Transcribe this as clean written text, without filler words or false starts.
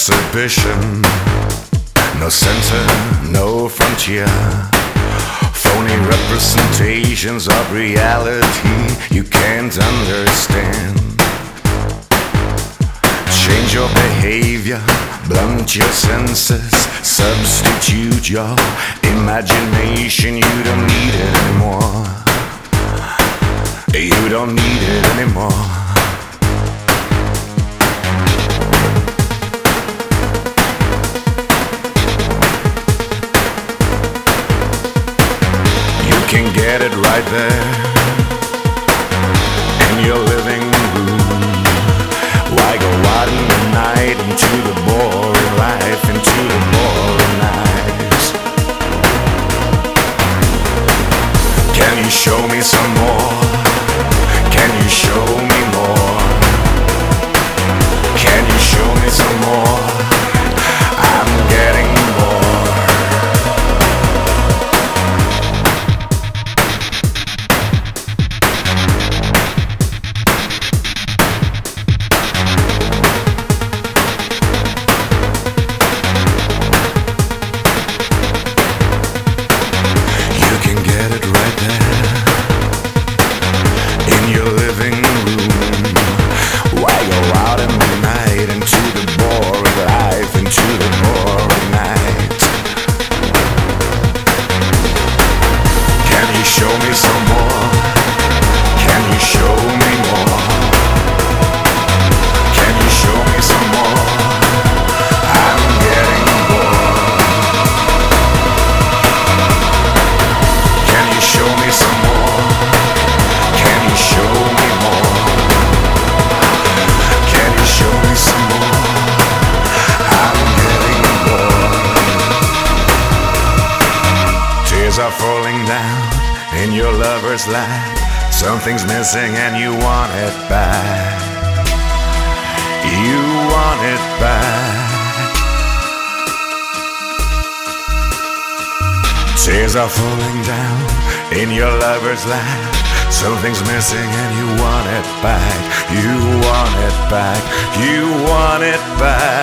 exhibition. No center, no frontier. Phony representations of reality you can't understand. Change your behavior, blunt your senses, substitute your imagination. You don't need it anymore. You don't need it anymore. You can get it right there in your living room. Why go out in the night into the boring life, into the boring nights? Can you show me some more? Can you show me more? Can you show me some more? I'm getting more. You can get it right there in your living room. Why go out in the night into the boring life, into the boring night? Can you show me some more? Can you show me more? Can you show me some more? I'm getting bored. Can you show me some more? Can you show me more? Can you show me some more? I'm getting bored. Tears are falling down in your lover's lap. Something's missing and you want it back. You want it back. Tears are falling down in your lover's lap. Something's missing and you want it back. You want it back. You want it back.